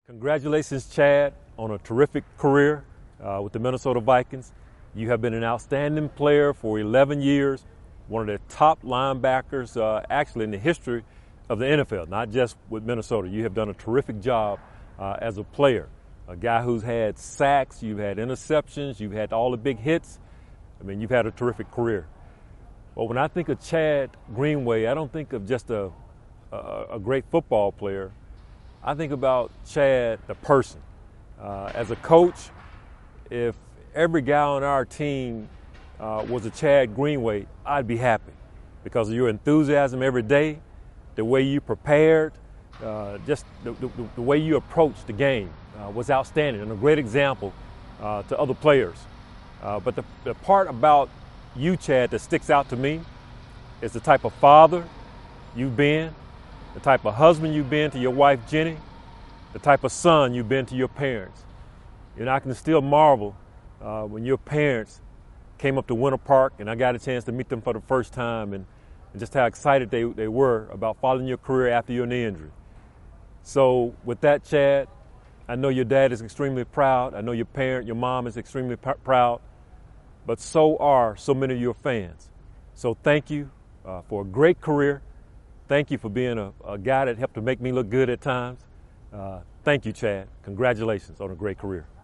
Congratulations, Chad, on a terrific career with the Minnesota Vikings. You have been an outstanding player for 11 years, one of the top linebackers actually in the history of the NFL, not just with Minnesota. You have done a terrific job as a player, a guy who's had sacks, you've had interceptions, you've had all the big hits. I mean, you've had a terrific career. But when I think of Chad Greenway, I don't think of just a great football player. I think about Chad, the person. As a coach, if every guy on our team was a Chad Greenway, I'd be happy because of your enthusiasm every day, the way you prepared, just the way you approached the game was outstanding and a great example to other players. But the part about you, Chad, that sticks out to me is the type of father you've been, the type of husband you've been to your wife, Jenny, the type of son you've been to your parents. And I can still marvel when your parents came up to Winter Park and I got a chance to meet them for the first time and just how excited they were about following your career after your knee injury. So with that, Chad, I know your dad is extremely proud. I know your mom is extremely proud, but so are so many of your fans. So thank you for a great career. Thank you for being a guy that helped to make me look good at times. Thank you, Chad. Congratulations on a great career.